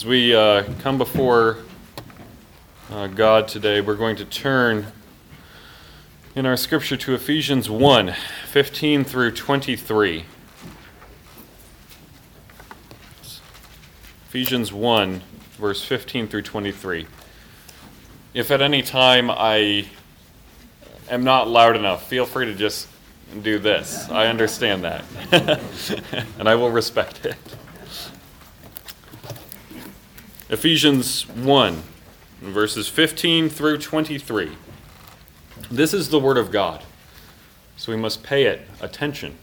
As we come before God today, we're going to turn in our scripture to Ephesians 1, 15 through 23. Ephesians 1, verse 15 through 23. If at any time I am not loud enough, feel free to just do this. I understand that. And I will respect it. Ephesians 1, verses 15 through 23. This is the word of God, so we must pay it attention.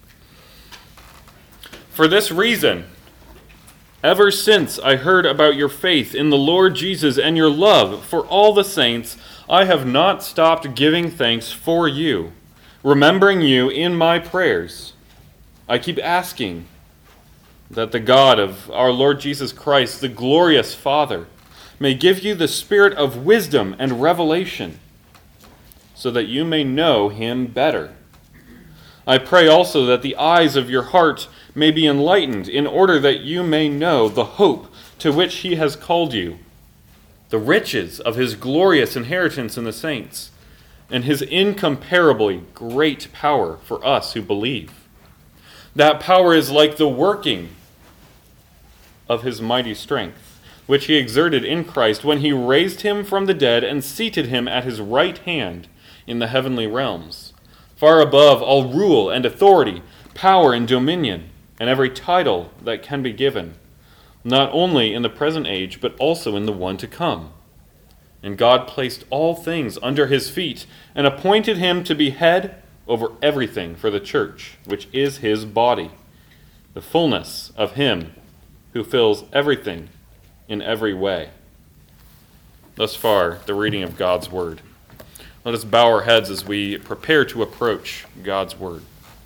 For this reason, ever since I heard about your faith in the Lord Jesus and your love for all the saints, I have not stopped giving thanks for you, remembering you in my prayers. I keep asking that the God of our Lord Jesus Christ, the glorious Father, may give you the spirit of wisdom and revelation, so that you may know him better. I pray also that the eyes of your heart may be enlightened, in order that you may know the hope to which he has called you, the riches of his glorious inheritance in the saints, and his incomparably great power for us who believe. That power is like the working of his mighty strength, which he exerted in Christ when he raised him from the dead and seated him at his right hand in the heavenly realms, far above all rule and authority, power and dominion, and every title that can be given, not only in the present age, but also in the one to come. And God placed all things under his feet, and appointed him to be head over everything for the church, which is his body, the fullness of him who fills everything in every way. Thus far, the reading of God's word. Let us bow our heads as we prepare to approach God's word.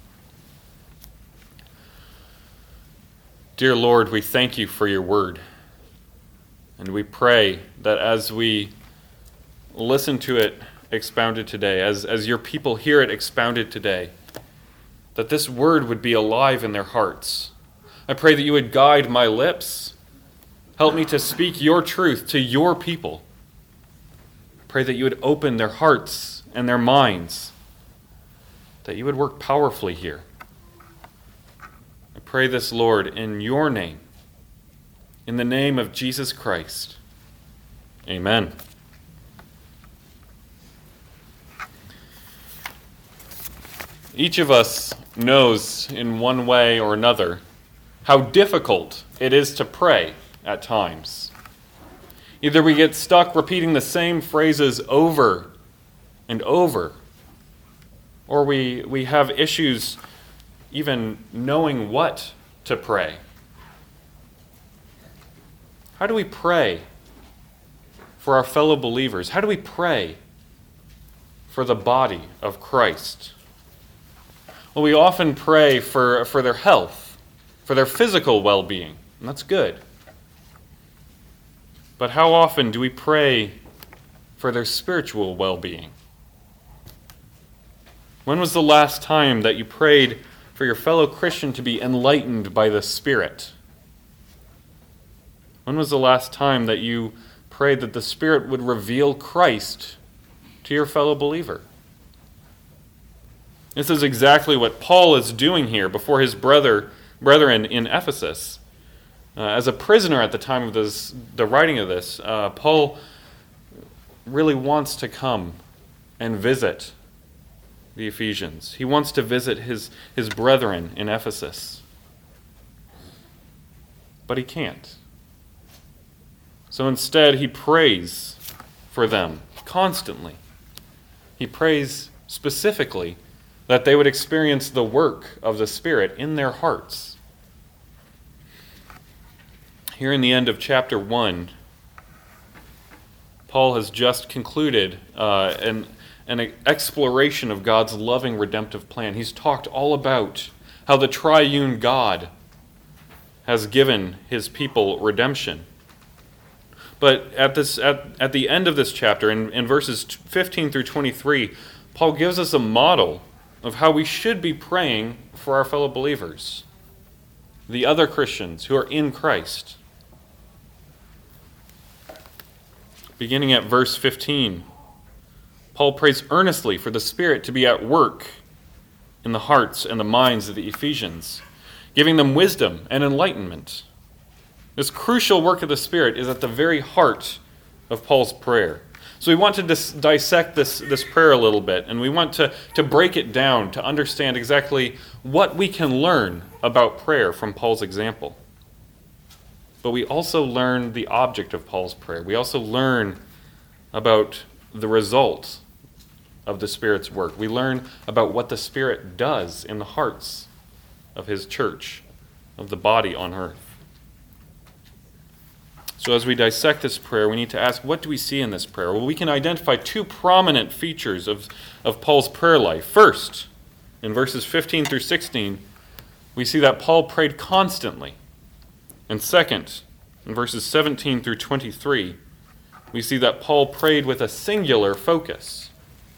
Dear Lord, we thank you for your word. And we pray that as we listen to it expounded today, as your people hear it expounded today, that this word would be alive in their hearts. I pray that you would guide my lips. Help me to speak your truth to your people. Pray that you would open their hearts and their minds, that you would work powerfully here. I pray this, Lord, in your name, in the name of Jesus Christ. Amen. Each of us knows in one way or another how difficult it is to pray at times. Either we get stuck repeating the same phrases over and over, or we have issues even knowing what to pray. How do we pray for our fellow believers? How do we pray for the body of Christ? Well, we often pray for their health, for their physical well-being, and that's good. But how often do we pray for their spiritual well-being? When was the last time that you prayed for your fellow Christian to be enlightened by the Spirit? When was the last time that you prayed that the Spirit would reveal Christ to your fellow believer? This is exactly what Paul is doing here before his brethren in Ephesus. As a prisoner at the time of the writing of this, Paul really wants to come and visit the Ephesians. He wants to visit his brethren in Ephesus. But he can't. So instead, he prays for them constantly. He prays specifically that they would experience the work of the Spirit in their hearts. Here in the end of chapter 1, Paul has just concluded an exploration of God's loving redemptive plan. He's talked all about how the triune God has given his people redemption. But at the end of this chapter, in verses 15 through 23, Paul gives us a model of how we should be praying for our fellow believers, the other Christians who are in Christ. beginning at verse 15. Paul prays earnestly for the Spirit to be at work in the hearts and the minds of the Ephesians, giving them wisdom and enlightenment. This crucial work of the Spirit is at the very heart of Paul's prayer. So we want to dissect this prayer a little bit, and we want to break it down to understand exactly what we can learn about prayer from Paul's example. But we also learn the object of Paul's prayer. We also learn about the result of the Spirit's work. We learn about what the Spirit does in the hearts of his church, of the body on earth. So as we dissect this prayer, we need to ask, what do we see in this prayer? Well, we can identify two prominent features of Paul's prayer life. First, in verses 15 through 16, we see that Paul prayed constantly. And second, in verses 17 through 23, we see that Paul prayed with a singular focus.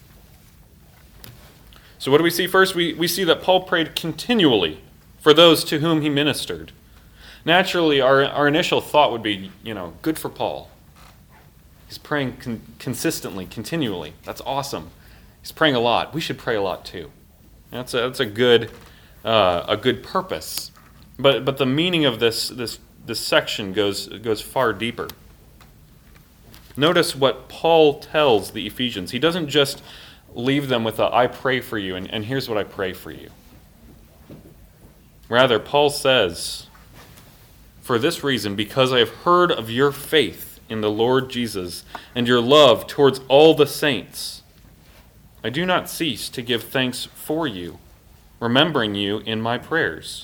So what do we see first? We see that Paul prayed continually for those to whom he ministered. Naturally, our initial thought would be, good for Paul. He's praying consistently, continually. That's awesome. He's praying a lot. We should pray a lot too. That's a good purpose. But the meaning of this section goes far deeper. Notice what Paul tells the Ephesians. He doesn't just leave them with I pray for you, and here's what I pray for you. Rather, Paul says, for this reason, because I have heard of your faith in the Lord Jesus and your love towards all the saints, I do not cease to give thanks for you, remembering you in my prayers.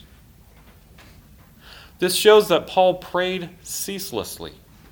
This shows that Paul prayed ceaselessly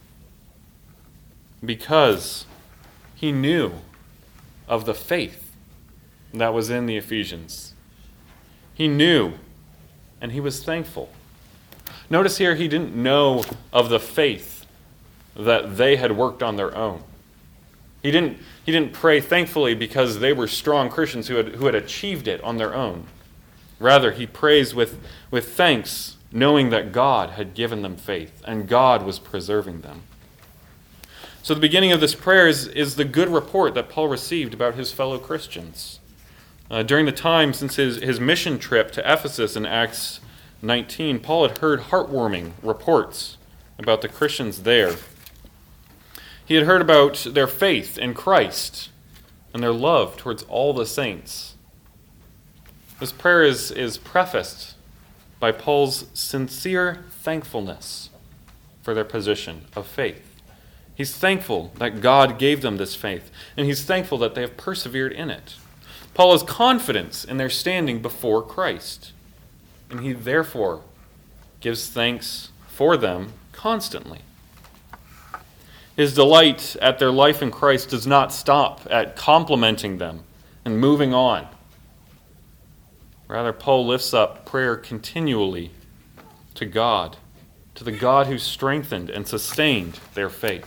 because he knew of the faith that was in the Ephesians. He knew, and he was thankful. Notice here he didn't know of the faith that they had worked on their own. He didn't pray thankfully because they were strong Christians who had achieved it on their own. Rather, he prays with thanks, knowing that God had given them faith and God was preserving them. So the beginning of this prayer is the good report that Paul received about his fellow Christians. During the time since his mission trip to Ephesus in Acts 19, Paul had heard heartwarming reports about the Christians there. He had heard about their faith in Christ and their love towards all the saints. This prayer is prefaced by Paul's sincere thankfulness for their position of faith. He's thankful that God gave them this faith, and he's thankful that they have persevered in it. Paul has confidence in their standing before Christ, and he therefore gives thanks for them constantly. His delight at their life in Christ does not stop at complimenting them and moving on. Rather, Paul lifts up prayer continually to God, to the God who strengthened and sustained their faith.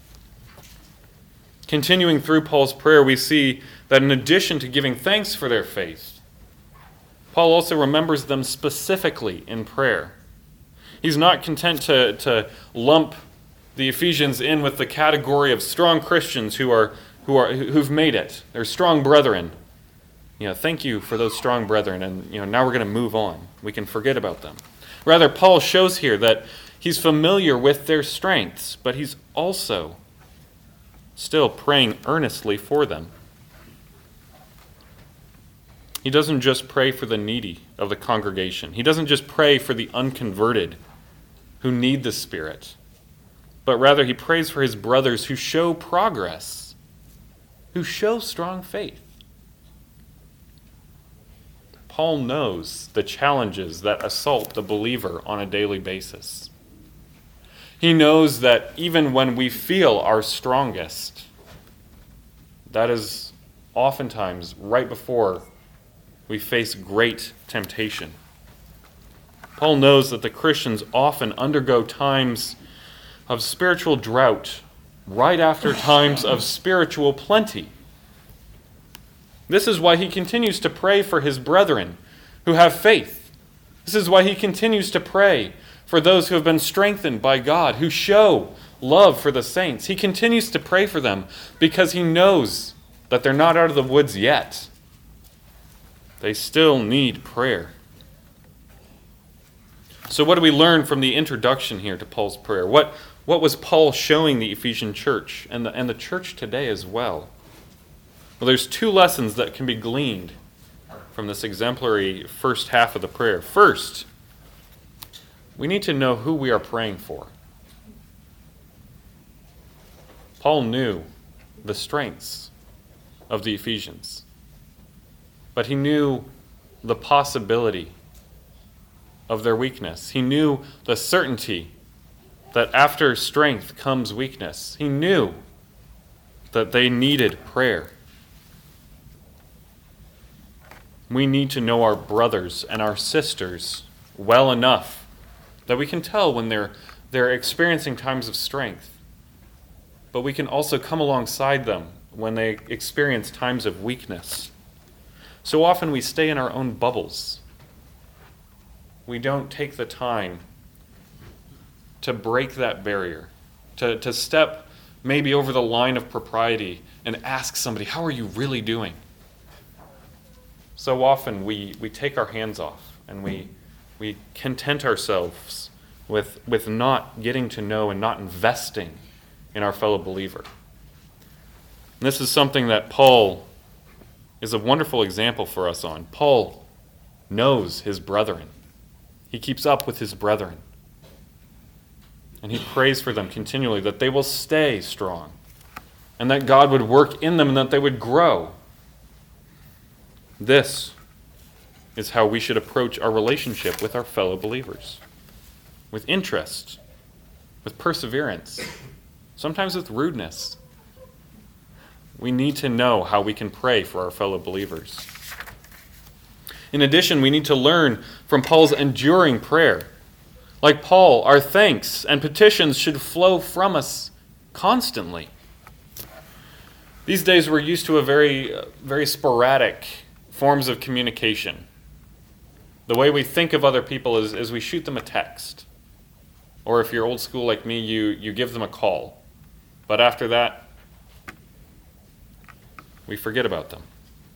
Continuing through Paul's prayer, we see that in addition to giving thanks for their faith, Paul also remembers them specifically in prayer. He's not content to lump the Ephesians in with the category of strong Christians who've made it. They're strong brethren. Thank you for those strong brethren, and now we're going to move on. We can forget about them. Rather, Paul shows here that he's familiar with their strengths, but he's also still praying earnestly for them. He doesn't just pray for the needy of the congregation. He doesn't just pray for the unconverted who need the Spirit, but rather he prays for his brothers who show progress, who show strong faith. Paul knows the challenges that assault the believer on a daily basis. He knows that even when we feel our strongest, that is oftentimes right before we face great temptation. Paul knows that the Christians often undergo times of spiritual drought right after times of spiritual plenty. This is why he continues to pray for his brethren who have faith. This is why he continues to pray for those who have been strengthened by God, who show love for the saints. He continues to pray for them because he knows that they're not out of the woods yet. They still need prayer. So what do we learn from the introduction here to Paul's prayer? What was Paul showing the Ephesian church and the church today as well? Well, there's two lessons that can be gleaned from this exemplary first half of the prayer. First, we need to know who we are praying for. Paul knew the strengths of the Ephesians, but he knew the possibility of their weakness. He knew the certainty that after strength comes weakness. He knew that they needed prayer. We need to know our brothers and our sisters well enough that we can tell when they're experiencing times of strength. But we can also come alongside them when they experience times of weakness. So often we stay in our own bubbles. We don't take the time to break that barrier, to step maybe over the line of propriety and ask somebody, how are you really doing? So often we take our hands off and we content ourselves with not getting to know and not investing in our fellow believer. And this is something that Paul is a wonderful example for us on. Paul knows his brethren. He keeps up with his brethren. And he prays for them continually that they will stay strong and that God would work in them and that they would grow. This is how we should approach our relationship with our fellow believers. With interest, with perseverance, sometimes with rudeness. We need to know how we can pray for our fellow believers. In addition, we need to learn from Paul's enduring prayer. Like Paul, our thanks and petitions should flow from us constantly. These days we're used to a very sporadic forms of communication. The way we think of other people is we shoot them a text. Or if you're old school like me, you give them a call. But after that, we forget about them.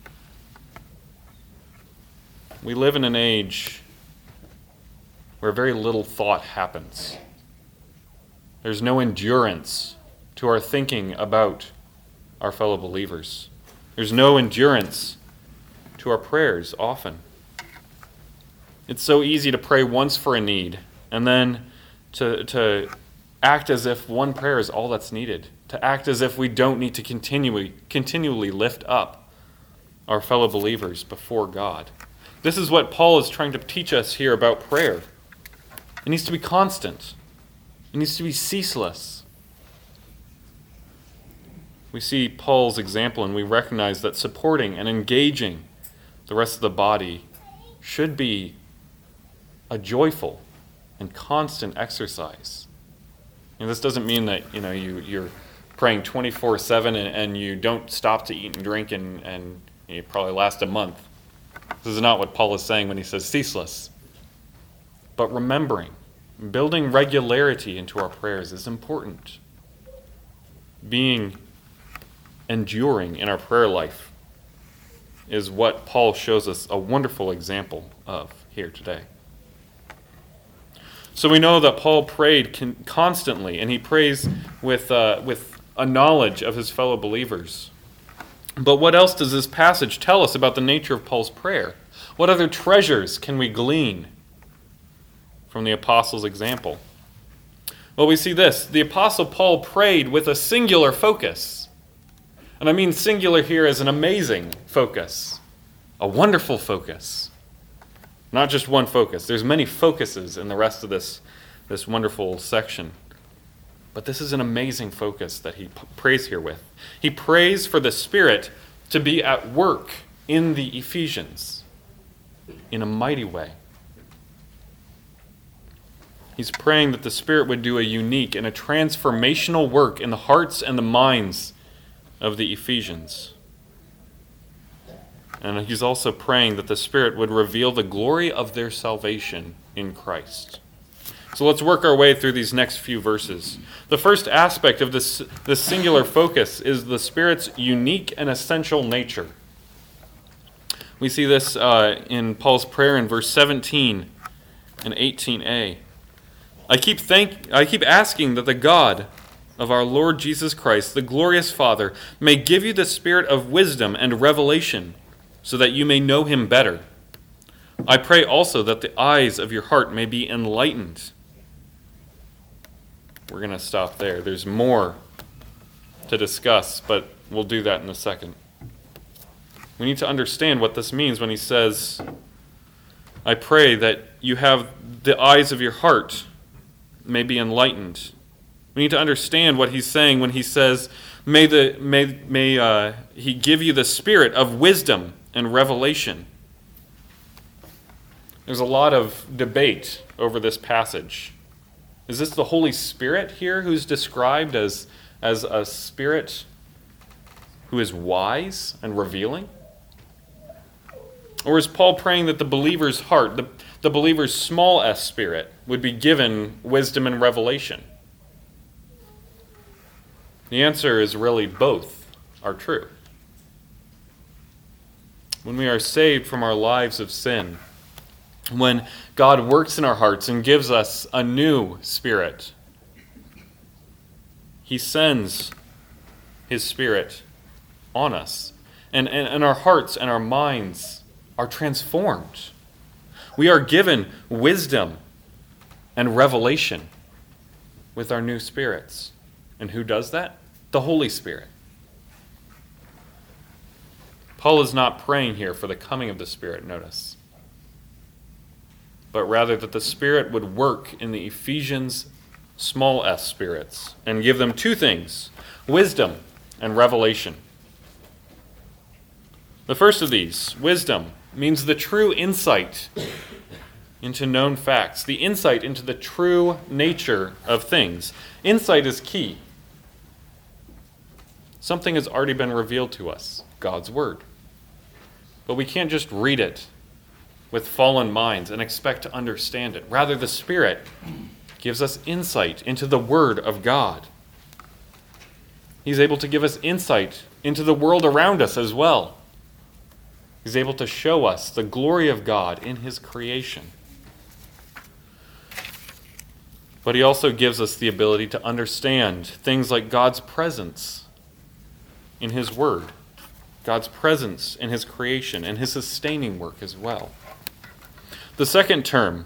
We live in an age where very little thought happens. There's no endurance to our thinking about our fellow believers. There's no endurance to our prayers often. It's so easy to pray once for a need and then to act as if one prayer is all that's needed, to act as if we don't need to continually lift up our fellow believers before God. This is what Paul is trying to teach us here about prayer. It needs to be constant. It needs to be ceaseless. We see Paul's example and we recognize that supporting and engaging the rest of the body should be a joyful and constant exercise. And this doesn't mean that you're praying 24/7 and you don't stop to eat and drink and you probably last a month. This is not what Paul is saying when he says ceaseless. But remembering, building regularity into our prayers is important. Being enduring in our prayer life is what Paul shows us a wonderful example of here today. So we know that Paul prayed constantly, and he prays with a knowledge of his fellow believers. But what else does this passage tell us about the nature of Paul's prayer? What other treasures can we glean from the apostle's example? Well, we see this. The apostle Paul prayed with a singular focus. And I mean singular here as an amazing focus, a wonderful focus. Not just one focus. There's many focuses in the rest of this wonderful section. But this is an amazing focus that he prays here with. He prays for the Spirit to be at work in the Ephesians in a mighty way. He's praying that the Spirit would do a unique and a transformational work in the hearts and the minds of the Ephesians. And he's also praying that the Spirit would reveal the glory of their salvation in Christ. So let's work our way through these next few verses. The first aspect of this singular focus is the Spirit's unique and essential nature. We see this in Paul's prayer in verse 17 and 18a. I keep asking that the God of our Lord Jesus Christ, the glorious Father, may give you the spirit of wisdom and revelation, so that you may know him better. I pray also that the eyes of your heart may be enlightened. We're going to stop there. There's more to discuss, but we'll do that in a second. We need to understand what this means when he says, I pray that you have the eyes of your heart may be enlightened. We need to understand what he's saying when he says, may he give you the spirit of wisdom and revelation. There's a lot of debate over this passage. Is this the Holy Spirit here who's described as a spirit who is wise and revealing? Or is Paul praying that the believer's heart, the believer's small s spirit, would be given wisdom and revelation? The answer is really both are true. When we are saved from our lives of sin, when God works in our hearts and gives us a new spirit, he sends his Spirit on us. And our hearts and our minds are transformed. We are given wisdom and revelation with our new spirits. And who does that? The Holy Spirit. Paul is not praying here for the coming of the Spirit, notice, but rather that the Spirit would work in the Ephesians small s spirits and give them two things, wisdom and revelation. The first of these, wisdom, means the true insight into known facts, the insight into the true nature of things. Insight is key. Something has already been revealed to us, God's Word. But we can't just read it with fallen minds and expect to understand it. Rather, the Spirit gives us insight into the Word of God. He's able to give us insight into the world around us as well. He's able to show us the glory of God in his creation. But he also gives us the ability to understand things like God's presence in his Word, God's presence in his creation, and his sustaining work as well. The second term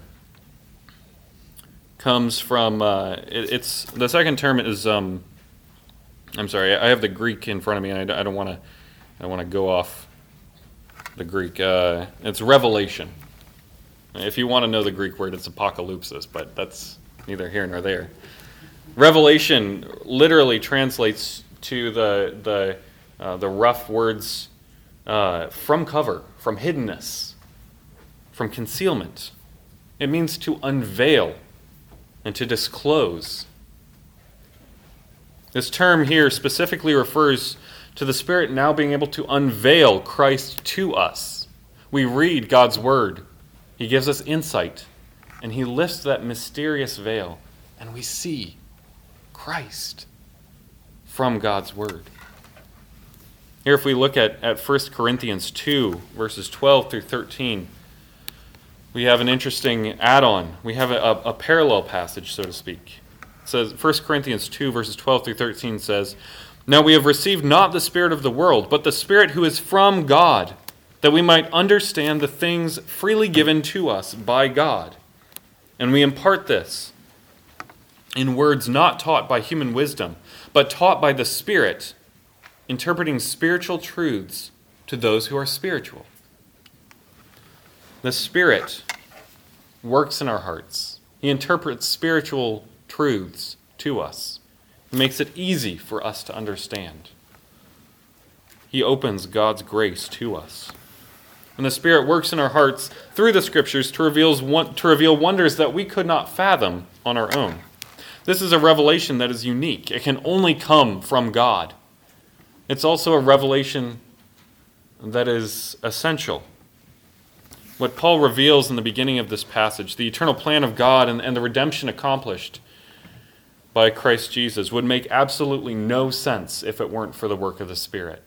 comes from, the second term is, I'm sorry, I have the Greek in front of me, and I don't want to go off the Greek. It's revelation. If you want to know the Greek word, it's apocalypsis, but that's neither here nor there. Revelation literally translates to the rough words from cover, from hiddenness, from concealment. It means to unveil and to disclose. This term here specifically refers to the Spirit now being able to unveil Christ to us. We read God's Word. He gives us insight, and he lifts that mysterious veil, and we see Christ from God's Word. Here, if we look at 1 Corinthians 2, verses 12 through 13, we have an interesting add-on. We have a parallel passage, so to speak. It says, 1 Corinthians 2, verses 12 through 13 says, "Now we have received not the Spirit of the world, but the Spirit who is from God, that we might understand the things freely given to us by God. And we impart this in words not taught by human wisdom, but taught by the Spirit, interpreting spiritual truths to those who are spiritual." The Spirit works in our hearts. He interprets spiritual truths to us. He makes it easy for us to understand. He opens God's grace to us. And the Spirit works in our hearts through the Scriptures to reveal wonders that we could not fathom on our own. This is a revelation that is unique. It can only come from God. It's also a revelation that is essential. What Paul reveals in the beginning of this passage, the eternal plan of God and the redemption accomplished by Christ Jesus, would make absolutely no sense if it weren't for the work of the Spirit.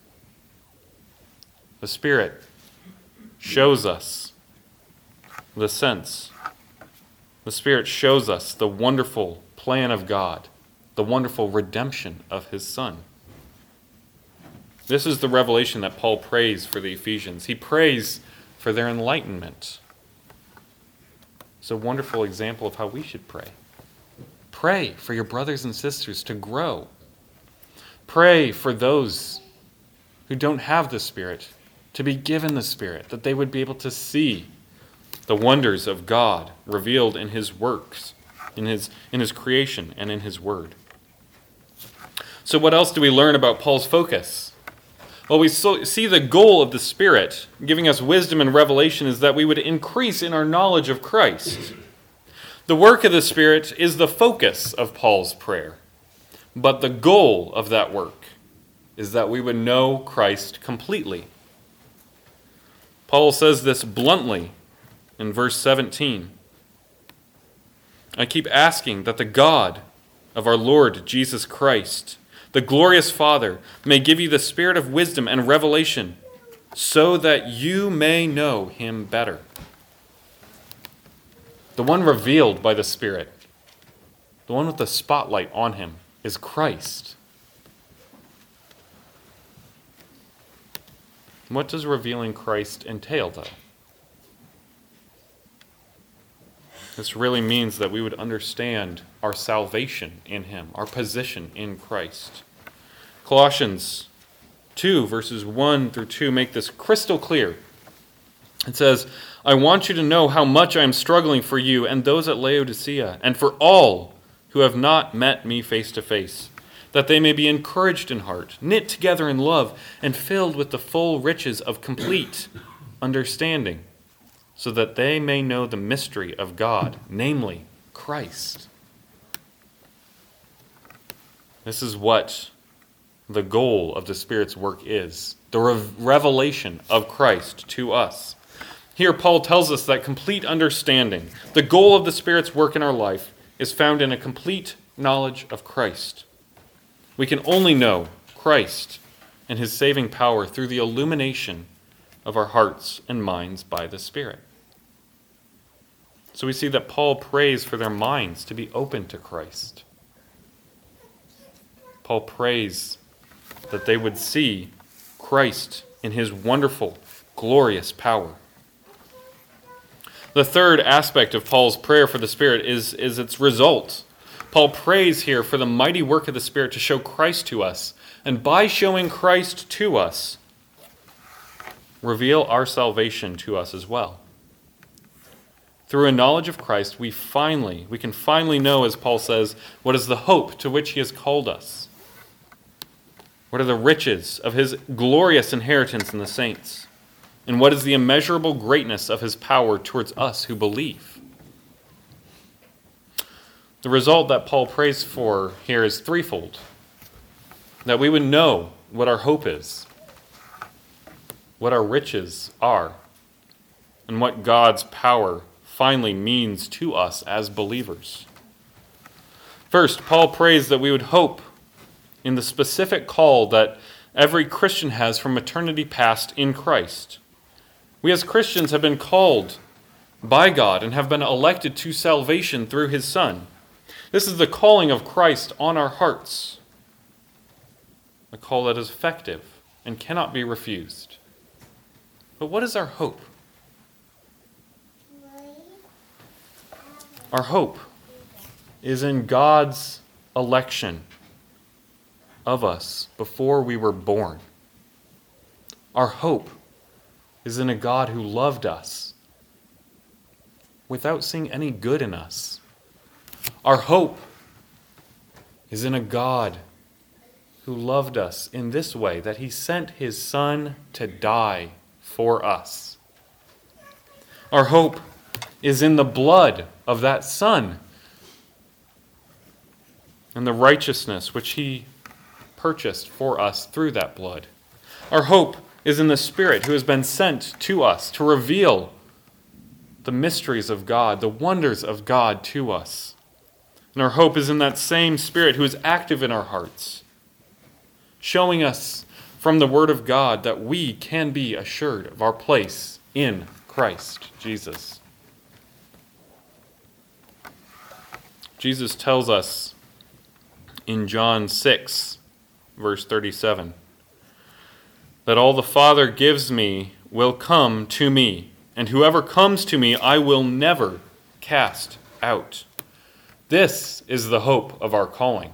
The Spirit shows us the sense. The Spirit shows us the wonderful plan of God, the wonderful redemption of his Son. This is the revelation that Paul prays for the Ephesians. He prays for their enlightenment. It's a wonderful example of how we should pray. Pray for your brothers and sisters to grow. Pray for those who don't have the Spirit to be given the Spirit, that they would be able to see the wonders of God revealed in his works, in his creation, and in his word. So what else do we learn about Paul's focus? Well, we see the goal of the Spirit giving us wisdom and revelation is that we would increase in our knowledge of Christ. The work of the Spirit is the focus of Paul's prayer, but the goal of that work is that we would know Christ completely. Paul says this bluntly in verse 17. I keep asking that the God of our Lord Jesus Christ, the glorious Father, may give you the spirit of wisdom and revelation so that you may know him better. The one revealed by the Spirit, the one with the spotlight on him, is Christ. What does revealing Christ entail, though? This really means that we would understand our salvation in him, our position in Christ. Colossians 2, verses 1 through 2 make this crystal clear. It says, I want you to know how much I am struggling for you and those at Laodicea, and for all who have not met me face to face, that they may be encouraged in heart, knit together in love, and filled with the full riches of complete understanding, so that they may know the mystery of God, namely Christ. This is what the goal of the Spirit's work is, the revelation of Christ to us. Here, Paul tells us that complete understanding, the goal of the Spirit's work in our life, is found in a complete knowledge of Christ. We can only know Christ and his saving power through the illumination of our hearts and minds by the Spirit. So we see that Paul prays for their minds to be open to Christ. Paul prays that they would see Christ in his wonderful, glorious power. The third aspect of Paul's prayer for the Spirit is its result. Paul prays here for the mighty work of the Spirit to show Christ to us, and by showing Christ to us, reveal our salvation to us as well. Through a knowledge of Christ, we can finally know, as Paul says, what is the hope to which he has called us. What are the riches of his glorious inheritance in the saints? And what is the immeasurable greatness of his power towards us who believe? The result that Paul prays for here is threefold. That we would know what our hope is, what our riches are, and what God's power finally means to us as believers. First, Paul prays that we would hope in the specific call that every Christian has from eternity past in Christ. We as Christians have been called by God and have been elected to salvation through his Son. This is the calling of Christ on our hearts, a call that is effective and cannot be refused. But what is our hope? Our hope is in God's election of us before we were born. Our hope is in a God who loved us without seeing any good in us. Our hope is in a God who loved us in this way, that he sent his Son to die for us. Our hope is in the blood of that Son and the righteousness which he purchased for us through that blood. Our hope is in the Spirit who has been sent to us to reveal the mysteries of God, the wonders of God to us. And our hope is in that same Spirit who is active in our hearts, showing us from the Word of God that we can be assured of our place in Christ Jesus. Jesus tells us in John 6, verse 37, that all the Father gives me will come to me, and whoever comes to me I will never cast out. This is the hope of our calling.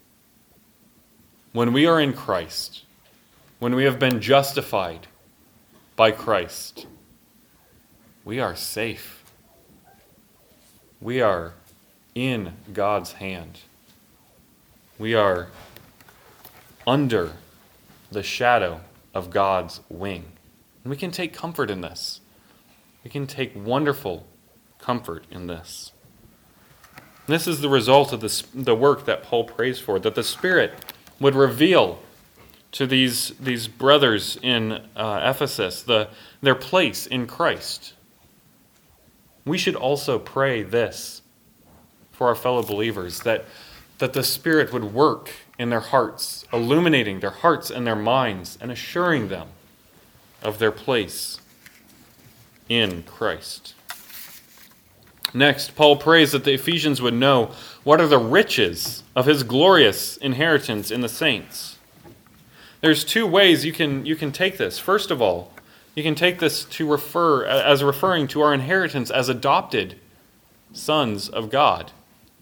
When we are in Christ, when we have been justified by Christ, we are safe. We are in God's hand. We are under the shadow of God's wing. And we can take comfort in this. We can take wonderful comfort in this. This is the result of the work that Paul prays for, that the Spirit would reveal to these brothers in Ephesus their place in Christ. We should also pray this for our fellow believers, that the Spirit would work in their hearts, illuminating their hearts and their minds, and assuring them of their place in Christ. Next, Paul prays that the Ephesians would know what are the riches of his glorious inheritance in the saints. There's two ways you can take this. First of all, you can take this to referring to our inheritance as adopted sons of God.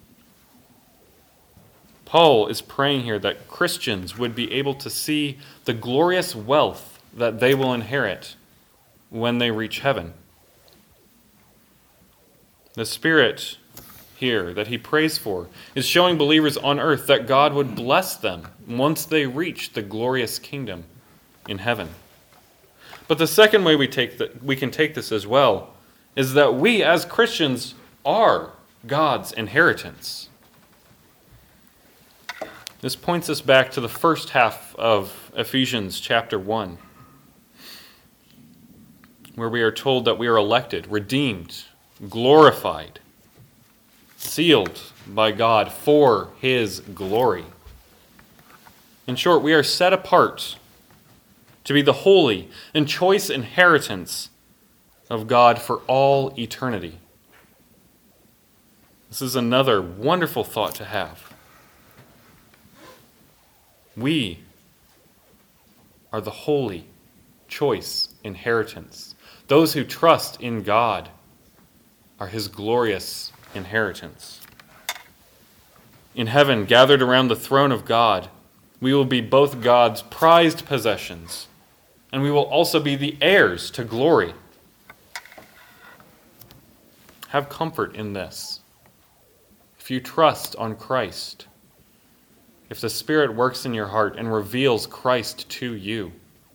Paul is praying here that Christians would be able to see the glorious wealth that they will inherit when they reach heaven. The Spirit here that he prays for is showing believers on earth that God would bless them once they reach the glorious kingdom in heaven. But the second way we can take this as well is that we as Christians are God's inheritance. This points us back to the first half of Ephesians chapter 1, where we are told that we are elected, redeemed, glorified, sealed by God for his glory. In short, we are set apart to be the holy and choice inheritance of God for all eternity. This is another wonderful thought to have. We are the holy, choice inheritance. Those who trust in God are his glorious inheritance. In heaven, gathered around the throne of God, we will be both God's prized possessions, and we will also be the heirs to glory. Have comfort in this. If you trust on Christ, if the Spirit works in your heart and reveals Christ to you,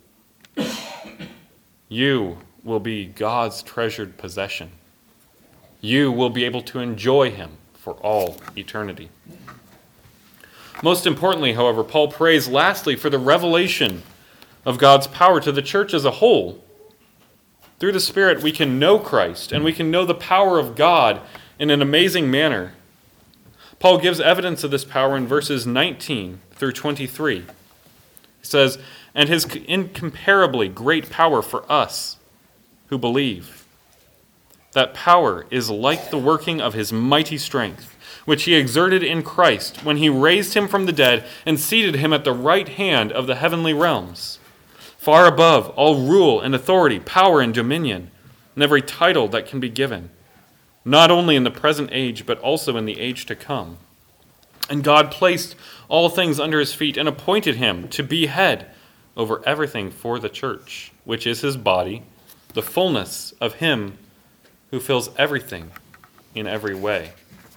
you will be God's treasured possession. You will be able to enjoy him for all eternity. Most importantly, however, Paul prays lastly for the revelation of God's power to the church as a whole. Through the Spirit, we can know Christ, and we can know the power of God in an amazing manner. Paul gives evidence of this power in verses 19 through 23. He says, "And his incomparably great power for us who believe. That power is like the working of his mighty strength, which he exerted in Christ when he raised him from the dead and seated him at the right hand of the heavenly realms, far above all rule and authority, power and dominion, and every title that can be given, not only in the present age, but also in the age to come. And God placed all things under his feet and appointed him to be head over everything for the church, which is his body, the fullness of him who fills everything in every way."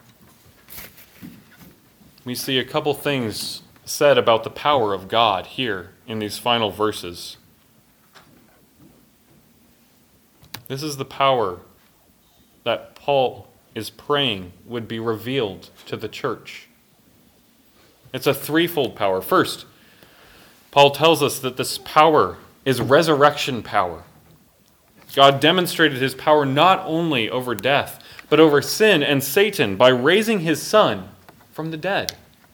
We see a couple things said about the power of God here in these final verses. This is the power that Paul is praying would be revealed to the church. It's a threefold power. First, Paul tells us that this power is resurrection power. God demonstrated his power not only over death, but over sin and Satan by raising his Son from the dead.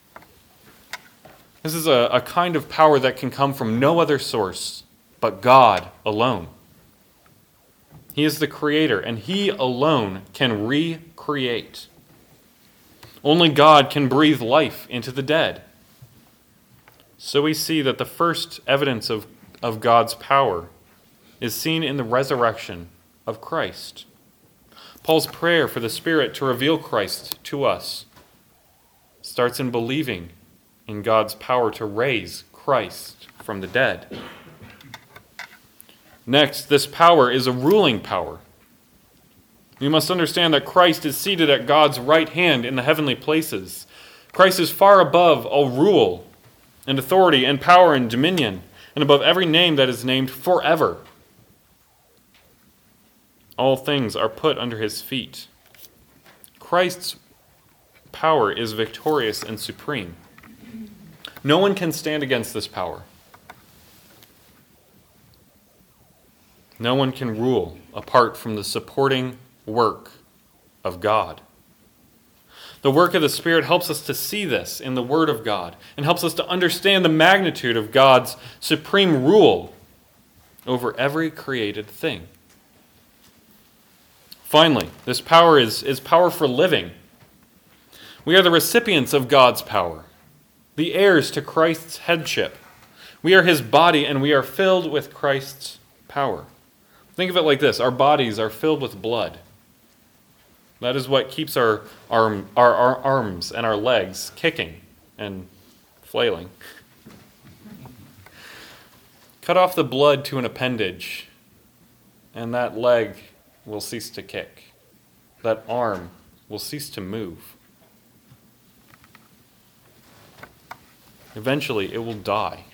This is a kind of power that can come from no other source but God alone. He is the creator, and he alone can recreate. Only God can breathe life into the dead. So we see that the first evidence of God's power is seen in the resurrection of Christ. Paul's prayer for the Spirit to reveal Christ to us starts in believing in God's power to raise Christ from the dead. Next, this power is a ruling power. We must understand that Christ is seated at God's right hand in the heavenly places. Christ is far above all rule and authority and power and dominion, and above every name that is named forever. All things are put under his feet. Christ's power is victorious and supreme. No one can stand against this power. No one can rule apart from the supporting work of God. The work of the Spirit helps us to see this in the Word of God and helps us to understand the magnitude of God's supreme rule over every created thing. Finally, this power is power for living. We are the recipients of God's power, the heirs to Christ's headship. We are his body, and we are filled with Christ's power. Think of it like this. Our bodies are filled with blood. That is what keeps our arms and our legs kicking and flailing. Cut off the blood to an appendage, and that leg will cease to kick. That arm will cease to move. Eventually, it will die.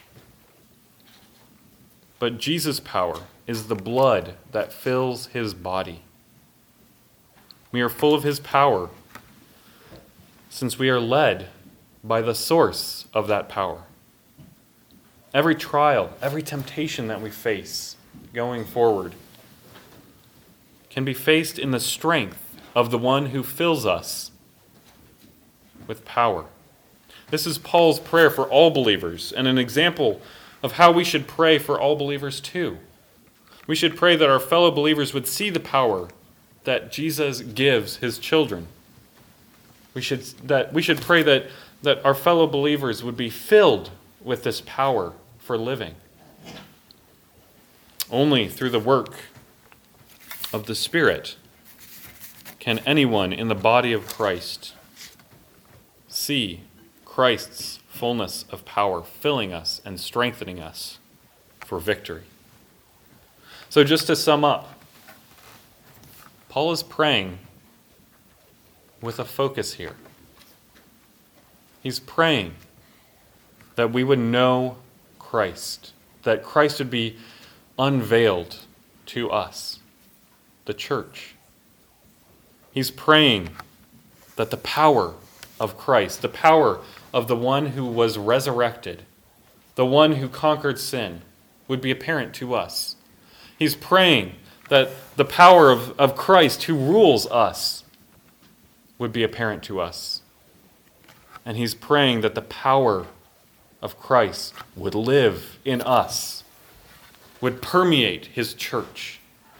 But Jesus' power is the blood that fills his body. We are full of his power since we are led by the source of that power. Every trial, every temptation that we face going forward can be faced in the strength of the one who fills us with power. This is Paul's prayer for all believers and an example of how we should pray for all believers too. We should pray that our fellow believers would see the power that Jesus gives his children. We should pray that our fellow believers would be filled with this power for living. Only through the work of the Spirit can anyone in the body of Christ see Christ's fullness of power filling us and strengthening us for victory. So just to sum up, Paul is praying with a focus here. He's praying that we would know Christ, that Christ would be unveiled to us, the church. He's praying that the power of Christ, the power of the one who was resurrected, the one who conquered sin, would be apparent to us. He's praying that the power of Christ who rules us would be apparent to us. And he's praying that the power of Christ would live in us, would permeate his church.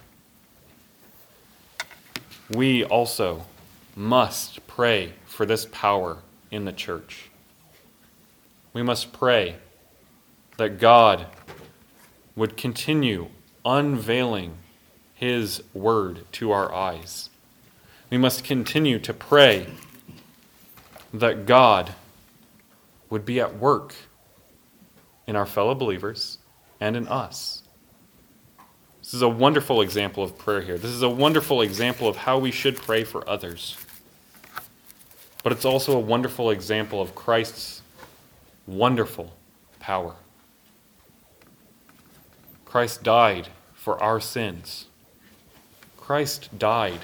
We also must pray for this power in the church. We must pray that God would continue unveiling his word to our eyes. We must continue to pray that God would be at work in our fellow believers and in us. This is a wonderful example of prayer here. This is a wonderful example of how we should pray for others. But it's also a wonderful example of Christ's wonderful power. Christ died for our sins. Christ died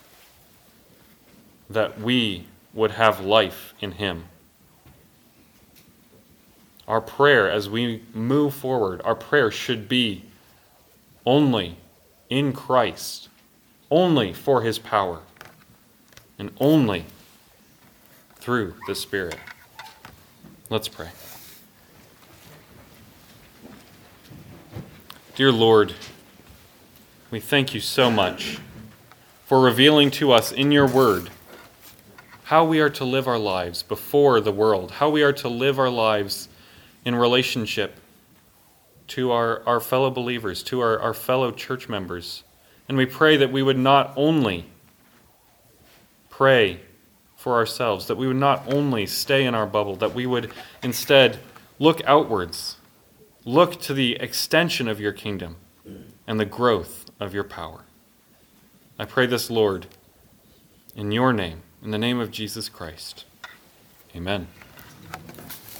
that we would have life in him. Our prayer as we move forward, our prayer should be only in Christ, only for his power, and only through the Spirit. Let's pray. Dear Lord, we thank you so much for revealing to us in your word how we are to live our lives before the world, how we are to live our lives in relationship to our fellow believers, to our fellow church members. And we pray that we would not only pray for ourselves, that we would not only stay in our bubble, that we would instead look outwards, look to the extension of your kingdom and the growth of your power. I pray this, Lord, in your name, in the name of Jesus Christ. Amen.